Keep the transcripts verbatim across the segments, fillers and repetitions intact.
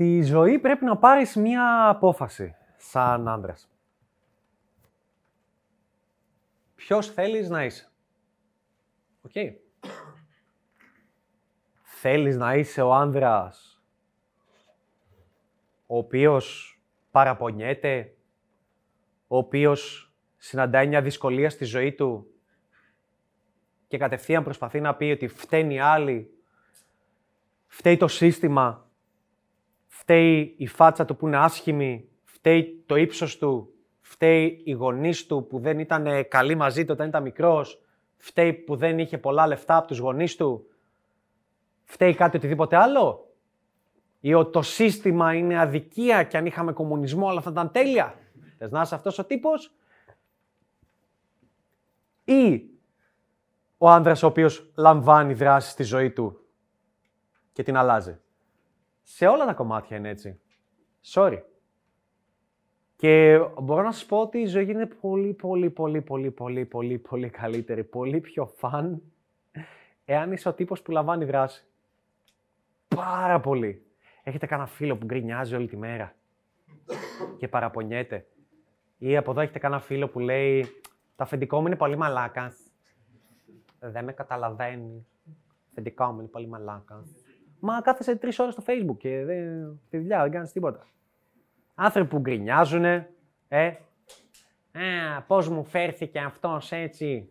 Στη ζωή πρέπει να πάρεις μία απόφαση, σαν άντρας. Ποιος θέλεις να είσαι. Οκ. Okay. Θέλεις να είσαι ο άνδρας ο οποίος παραπονιέται, ο οποίος συναντάει μια δυσκολία στη ζωή του και κατευθείαν προσπαθεί να πει ότι φταίνει άλλοι, φταίει το σύστημα, φταίει η φάτσα του που είναι άσχημη, φταίει το ύψος του, φταίει οι γονείς του που δεν ήταν καλοί μαζί του όταν ήταν μικρός, φταίει που δεν είχε πολλά λεφτά από τους γονείς του, φταίει κάτι οτιδήποτε άλλο, ή ότι το σύστημα είναι αδικία και αν είχαμε κομμουνισμό όλα θα ήταν τέλεια. Θες να είσαι αυτός ο τύπος, ή ο άνδρας ο οποίος λαμβάνει δράση στη ζωή του και την αλλάζει. Σε όλα τα κομμάτια είναι έτσι. Sorry. Και μπορώ να σας πω ότι η ζωή είναι πολύ, πολύ, πολύ, πολύ, πολύ, πολύ, πολύ καλύτερη, πολύ πιο φαν, εάν είσαι ο τύπος που λαμβάνει δράση. Πάρα πολύ. Έχετε κανένα φίλο που γκρινιάζει όλη τη μέρα και παραπονιέται. Ή από εδώ έχετε κανένα φίλο που λέει «Το αφεντικό μου είναι πολύ μαλάκας. Δεν με καταλαβαίνει. Αφεντικό μου είναι πολύ μαλάκας». Μα κάθεσαι τρεις ώρες στο Facebook και δεν, τη δουλειά δεν κάνεις τίποτα. Άνθρωποι που γκρινιάζουνε, ε, «Α, πώς μου φέρθηκε αυτός έτσι».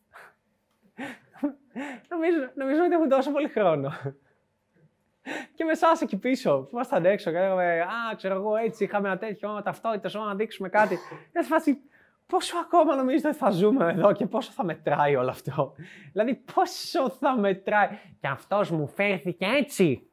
νομίζω, νομίζω ότι έχουν τόσο πολύ χρόνο. Και με εσάς εκεί πίσω, που ήμασταν έξω και λέγαμε «Α, ξέρω εγώ έτσι, είχαμε ένα τέτοιο ταυτότητες, να δείξουμε κάτι». Και σε φάση, πόσο ακόμα νομίζετε ότι θα ζούμε εδώ και πόσο θα μετράει όλο αυτό. Δηλαδή, πόσο θα μετράει. Και αυτός μου φέρθηκε έτσι.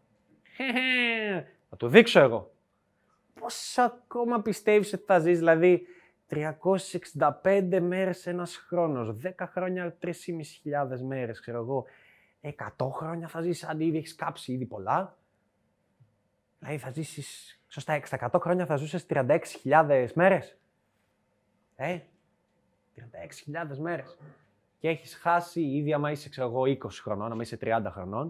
Θα του δείξω εγώ. Πόσο ακόμα πιστεύεις ότι θα ζεις, δηλαδή, τριακόσιες εξήντα πέντε μέρες ένας χρόνος, δέκα χρόνια, τρεις χιλιάδες πεντακόσιες μέρες, ξέρω εγώ. εκατό χρόνια θα ζήσεις, αν ήδη έχεις κάψει ήδη πολλά. Δηλαδή θα ζήσεις, σωστά, στα εκατό χρόνια θα ζούσες τριάντα έξι χιλιάδες μέρες. Ε, τριάντα έξι χιλιάδες μέρες. Και έχεις χάσει ήδη, άμα είσαι, ξέρω εγώ, είκοσι χρονών, άμα είσαι τριάντα χρονών.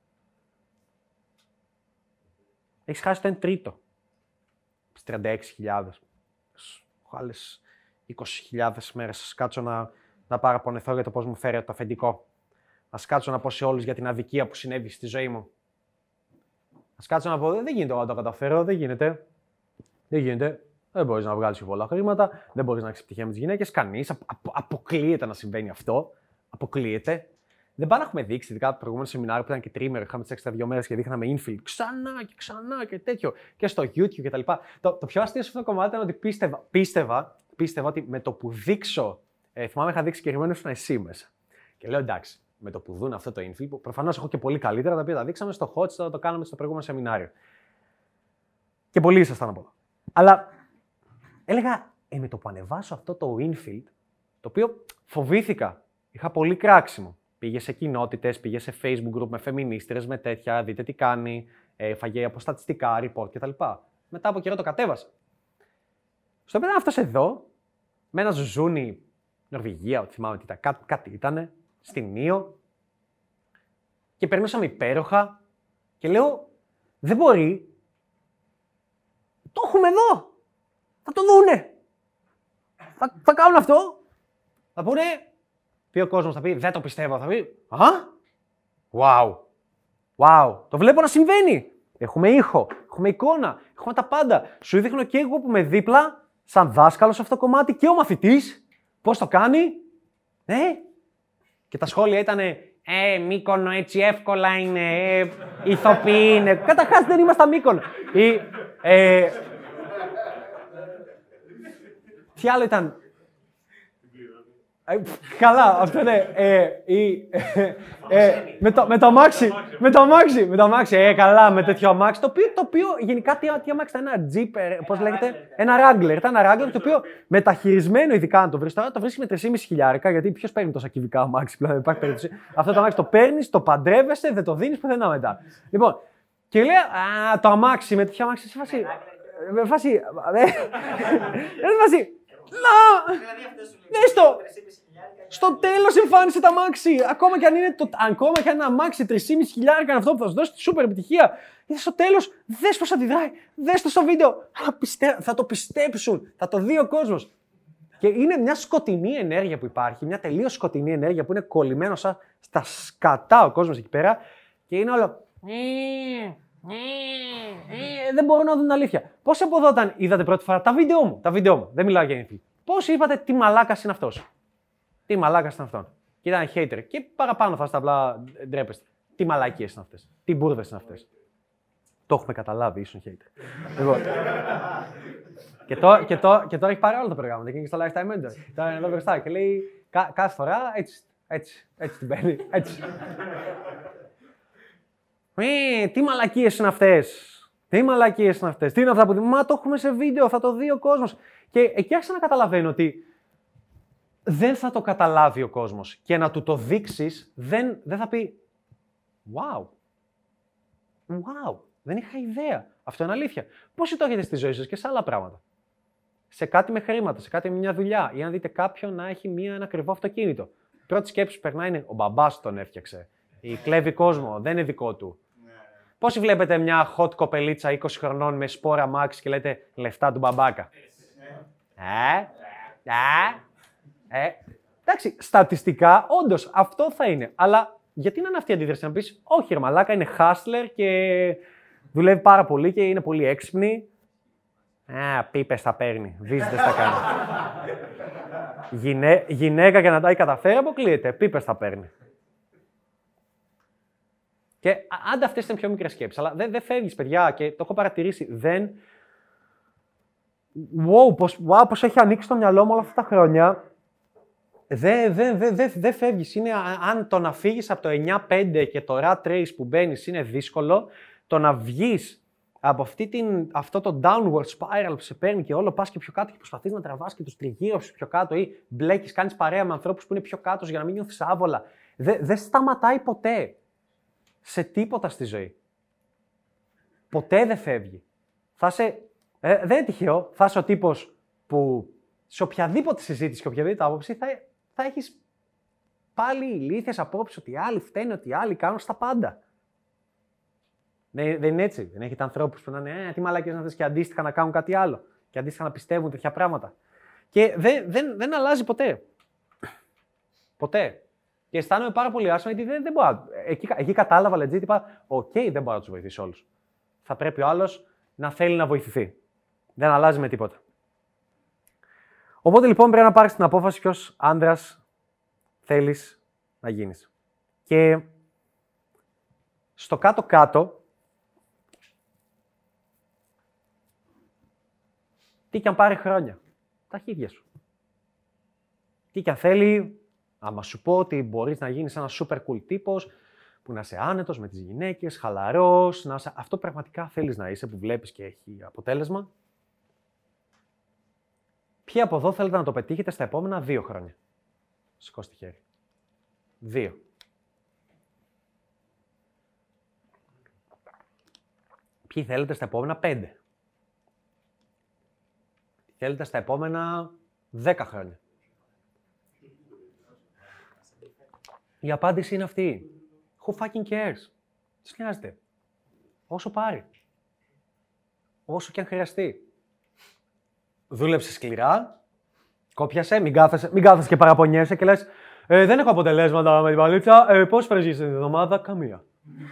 Έχεις χάσει το ένα τρίτο. Στις τριάντα έξι χιλιάδες. Έχω άλλες είκοσι χιλιάδες μέρες. Σας κάτσω να, να παραπονεθώ για το πώς μου φέρει το αφεντικό. Ας κάτσω να πω σε όλους για την αδικία που συνέβη στη ζωή μου. Ας κάτσω να πω, δεν γίνεται να το καταφέρω, δεν γίνεται. Δεν γίνεται. Δεν μπορείς να βγάλεις πολλά χρήματα, δεν μπορείς να έχεις επιτυχία με τις γυναίκες. Κανείς. Απο, απο, αποκλείεται να συμβαίνει αυτό. Αποκλείεται. Δεν πάνε να έχουμε δείξει, ειδικά το προηγούμενο σεμινάριο που ήταν και τρίμερο, είχαμε τις έξτρα δύο μέρες και δείχναμε infield ξανά και ξανά και τέτοιο. Και στο YouTube κτλ. Το, το πιο αστείο σε αυτό το κομμάτι ήταν ότι πίστευα, πίστευα, πίστευα ότι με το που δείξω. Ε, θυμάμαι, είχα δείξει και ήσουν εσύ μέσα. Και λέω εντάξει. Με το που δουν αυτό το infill, που προφανώς έχω και πολύ καλύτερα, τα οποία τα δείξαμε στο hot, το, το κάναμε στο προηγούμενο σεμινάριο. Και πολλοί ήσασταν από εδώ. Αλλά έλεγα, ε, με το που ανεβάσω αυτό το infill, το οποίο φοβήθηκα, είχα πολύ κράξιμο. Πήγε σε κοινότητες, πήγε σε Facebook group με φεμινίστρες, με τέτοια, δείτε τι κάνει, ε, φαγέ από στατιστικά, report κτλ. Μετά από καιρό το κατέβασα. Στο οποίο ήταν αυτός εδώ, με ένα ζουζούνι, Νορβηγία, ό,τι θυμάμαι τι ήταν, κάτι, κάτι ήτανε. Στην Νίο και περνούσαμε υπέροχα και λέω δεν μπορεί, το έχουμε εδώ, θα το δούνε, θα, θα κάνουν αυτό, θα πούνε, πει ο κόσμος, θα πει δεν το πιστεύω, θα πει α, wow, wow, το βλέπω να συμβαίνει, έχουμε ήχο, έχουμε εικόνα, έχουμε τα πάντα, σου δείχνω και εγώ που είμαι δίπλα, σαν δάσκαλος σε αυτό το κομμάτι και ο μαθητής, πώς το κάνει, ε, και τα σχόλια ήτανε «Ε, Μύκονο έτσι εύκολα είναι, ε, ηθοποιοί είναι». Καταρχάς δεν είμαστε Μύκονο. Ή, ε, τι άλλο ήταν. Ε, καλά, αυτό είναι. Ε, ή, ε, ε, με, το, με το αμάξι, με το αμάξι, με το αμάξι, ε, καλά, με τέτοιο αμάξι, το οποίο, το οποίο γενικά τι, τι αμάξι ήταν, ένα Jeep, ε, πώς λέγεται, ένα Wrangler, ήταν ένα Wrangler, το οποίο μεταχειρισμένο ειδικά αν το βρεις τώρα, το βρίσκεις με τρεις και μισό χιλιάρικα, γιατί ποιος παίρνει τόσα κυβικά αμάξι πλέον, δεν υπάρχει περίπτωση. Αυτό το αμάξι το παίρνεις, το παντρεύεσαι, δεν το δίνεις πουθενά μετά. Λοιπόν, και λέει, α, το αμάξι, με τέτοιο αμάξι, σε φάση, με φάση, με φάση, να, δες το, στο τέλος εμφάνισε τα αμάξι, ακόμα και αν είναι, το, ακόμα και αν είναι αμάξι τρεις και μισό χιλιάρικα είναι αυτό που θα σου δώσει τη σούπερ επιτυχία. Και στο τέλος, δες πώς αντιδράει. Δες το στο βίντεο. Θα, πιστε... θα το πιστέψουν. Θα το δει ο κόσμος. Και είναι μια σκοτεινή ενέργεια που υπάρχει, μια τελείως σκοτεινή ενέργεια που είναι κολλημένο σαν στα σκατά ο κόσμος εκεί πέρα και είναι όλο. Δεν μπορούν να δουν την αλήθεια. Πώς από εδώ όταν είδατε πρώτη φορά τα βίντεο μου, τα βίντεο μου, δεν μιλάω για νύφη. Πώς είπατε τι μαλάκας είναι αυτός. Τι μαλάκας είναι αυτόν. Και ήταν hater. Και παραπάνω θα στα απλά ντρέπεστε. Τι μαλακίες είναι αυτές. Τι μπουρδες είναι αυτές. Το έχουμε καταλάβει, ήσουν hater. Λοιπόν. Και, το, και, το, και τώρα έχει πάρει όλα τα προγράμματα και είναι στο Lifetime Mentor. Τώρα είναι εδώ μπροστά και λέει κα, κάθε φορά έτσι, έτσι, έτσι την παίρνει, έτσι. Ε, τι μαλακίες είναι αυτές. Τι μαλακίες είναι αυτές. Τι είναι αυτά που δίνουμε. Μα το έχουμε σε βίντεο, θα το δει ο κόσμος. Και εκεί άρχισα να καταλαβαίνω ότι δεν θα το καταλάβει ο κόσμος. Και να του το δείξεις δεν, δεν θα πει wow. Wow. Δεν είχα ιδέα. Αυτό είναι αλήθεια. Πώς το έχετε στη ζωή σας και σε άλλα πράγματα. Σε κάτι με χρήματα, σε κάτι με μια δουλειά. Ή αν δείτε κάποιον να έχει μια, ένα ακριβό αυτοκίνητο. Η πρώτη σκέψη που περνάει είναι ο μπαμπάς τον έφτιαξε. Ή κλέβει κόσμο, δεν είναι δικό του. Ναι. Πόσοι βλέπετε μια hot κοπελίτσα είκοσι χρονών με σπόρα Max και λέτε λεφτά του μπαμπάκα. Ε, ε, ε. Εντάξει, στατιστικά όντως αυτό θα είναι. Αλλά γιατί να είναι αυτή η αντίδραση να πεις όχι ρε μαλάκα, είναι hustler και δουλεύει πάρα πολύ και είναι πολύ έξυπνη. Α, πίπες θα παίρνει, βίζιτες θα κάνει. Γυναί, γυναίκα για να τα έχει καταφέρει αποκλείεται, πίπες θα παίρνει. Και άντε αυτές είναι πιο μικρές σκέψεις, αλλά δεν, δεν φεύγεις παιδιά και το έχω παρατηρήσει, δεν... Wow, πώς, wow, πώς έχει ανοίξει το μυαλό μου όλα αυτά τα χρόνια. Δεν δε, δε, δε, δε φεύγεις. Είναι, αν το να φύγεις από το εννιά πέντε και το rat race που μπαίνεις είναι δύσκολο, το να βγεις από αυτή την, αυτό το downward spiral που σε παίρνει και όλο πας και πιο κάτω και προσπαθείς να τραβάς και τους τριγύρωσες πιο κάτω ή μπλέκεις, κάνεις παρέα με ανθρώπους που είναι πιο κάτω για να μην νιώθεις άβολα. Δεν δε σταματάει ποτέ. Σε τίποτα στη ζωή. Ποτέ δεν φεύγει. Θα σε, ε, δεν είναι τυχαίο. Θα είσαι ο τύπος που σε οποιαδήποτε συζήτηση και οποιαδήποτε άποψη θα, θα έχεις πάλι ηλίθιες απόψεις ότι οι άλλοι φταίνουν, ότι οι άλλοι κάνουν στα πάντα. Δεν, δεν είναι έτσι. Δεν έχετε ανθρώπους που να είναι ε, τι μαλακίες να θες και αντίστοιχα να κάνουν κάτι άλλο. Και αντίστοιχα να πιστεύουν τέτοια πράγματα. Και δεν, δεν, δεν αλλάζει ποτέ. Ποτέ. Και αισθάνομαι πάρα πολύ άσχημα γιατί δεν, δεν μπορώ. Εκεί, εκεί κατάλαβα legit, είπα, οκ, okay, δεν μπορώ να τους βοηθήσω όλους. Θα πρέπει ο άλλος να θέλει να βοηθηθεί. Δεν αλλάζει με τίποτα. Οπότε λοιπόν πρέπει να πάρεις την απόφαση ποιος άντρας θέλεις να γίνεις. Και στο κάτω-κάτω, τι κι αν πάρει χρόνια, τα χέρια σου. Τι κι αν θέλει, άμα σου πω ότι μπορείς να γίνεις ένας super cool τύπος, που να είσαι άνετος με τις γυναίκες, χαλαρός, να είσαι... αυτό πραγματικά θέλεις να είσαι, που βλέπεις και έχει αποτέλεσμα. Ποιοι από εδώ θέλετε να το πετύχετε στα επόμενα δύο χρόνια. Σηκώστε χέρι. Δύο. Ποιοι θέλετε στα επόμενα πέντε. Θέλετε στα επόμενα δέκα χρόνια. Η απάντηση είναι αυτή. Who fucking cares? Τι νοιάζεται. Όσο πάρει. Όσο και αν χρειαστεί. Δούλεψε σκληρά. Κόπιασε. Μην κάθεσαι, μην κάθεσαι και παραπονιέσαι και λες ε, δεν έχω αποτελέσματα με την παλίτσα. Ε, πόσες φορές γίνεις την εβδομάδα? Καμία.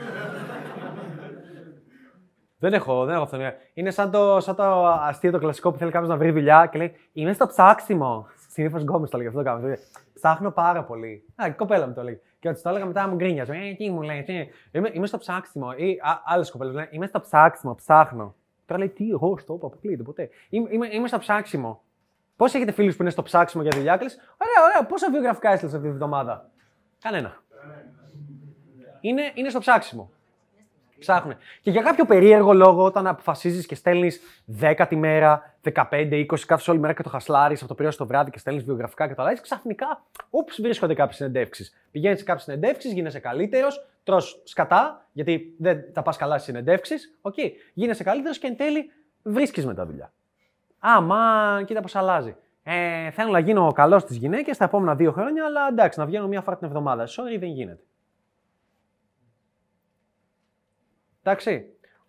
Δεν έχω, δεν έχω αυτό. Είναι σαν το, σαν το αστείο το κλασικό που θέλει κάποιος να βρει δουλειά και λέει είμαι στο ψάξιμο. Συνήθως γκόμες το λέει αυτό. Κάνω. Ψάχνω πάρα πολύ. Α, η κοπέλα μου το λέει. Και όταν το έλεγα μετά μου γκρίνιαζε. Ε, τι μου λέει, τι. Είμαι, είμαι στο ψάξιμο. Ή άλλες κοπέλες λένε είμαι στο ψάξιμο, ψάχνω. Τώρα λέει τι, εγώ στο είπα, αποκλείεται ποτέ. Είμαι, είμαι, είμαι στο ψάξιμο. Πώς έχετε φίλους που είναι στο ψάξιμο για δουλειά? Κλείς, ωραία, ωραία. Πόσα βιογραφικά έστειλες αυτή τη βδομάδα? Κανένα. Είναι, είναι στο ψάξιμο. Ψάχνουν. Και για κάποιο περίεργο λόγο, όταν αποφασίζεις και στέλνεις δέκα τη μέρα, δεκαπέντε, είκοσι, κάθεσαι όλη μέρα και το χασλάρεις από το πρωί στο βράδυ και στέλνεις βιογραφικά και το αλλάζεις, ξαφνικά, ούψ, βρίσκονται κάποιες συνεντεύξεις. Πηγαίνεις σε κάποιες συνεντεύξεις, γίνεσαι καλύτερος, τρως σκατά, γιατί δεν τα πας καλά στις συνεντεύξεις. Οκ, okay. Γίνεσαι καλύτερος και εν τέλει βρίσκεις μετά δουλειά. Α, μα κοίτα πώς αλλάζει. Ε, θέλω να γίνω καλός στις γυναίκες τα επόμενα δύο χρόνια, αλλά εντάξει, να βγαίνω μία φορά την εβδομάδα. Sorry, δεν γίνεται. Εντάξει.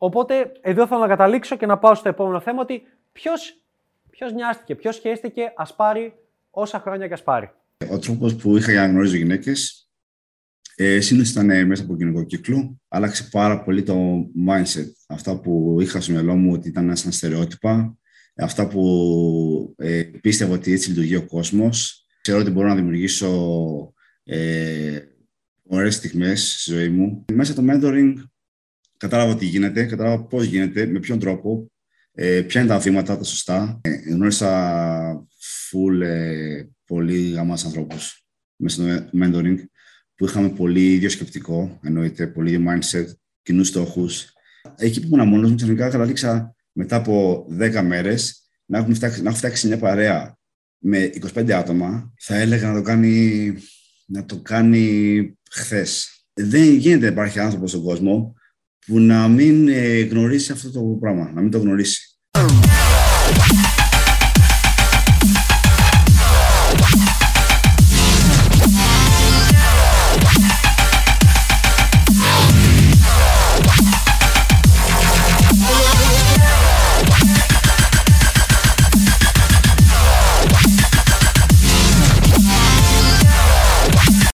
Οπότε εδώ θέλω να καταλήξω και να πάω στο επόμενο θέμα ότι ποιος, ποιος νοιάστηκε, ποιος σχέστηκε ας πάρει όσα χρόνια και ας πάρει. Ο τρόπος που είχα για να γνωρίζω γυναίκες ε, συνήθως ήταν μέσα από κοινωνικό κύκλο. Άλλαξε πάρα πολύ το mindset. Αυτά που είχα στο μυαλό μου ότι ήταν σαν στερεότυπα, αυτά που ε, πίστευα ότι έτσι λειτουργεί ο κόσμος. Ξέρω ότι μπορώ να δημιουργήσω ε, ωραίες στιγμές στη ζωή μου. Μέσα το mentoring κατάλαβα τι γίνεται, κατάλαβα πώς γίνεται, με ποιον τρόπο, ε, ποια είναι τα βήματα τα σωστά. Ε, γνώρισα full ε, πολύ γαμάς ανθρώπους μέσα στο mentoring που είχαμε πολύ ίδιο σκεπτικό, εννοείται, πολύ ίδιο mindset, κοινούς στόχους. Εκεί που ήμουν μόνος μου, ξαφνικά καταλήξα μετά από δέκα μέρες να έχω φτάξει, να έχω φτάξει μια παρέα με είκοσι πέντε άτομα. Θα έλεγα να το κάνει, να το κάνει χθες. Δεν γίνεται να υπάρχει άνθρωπος στον κόσμο που να μην ε, γνωρίσει αυτό το πράγμα, να μην το γνωρίσει.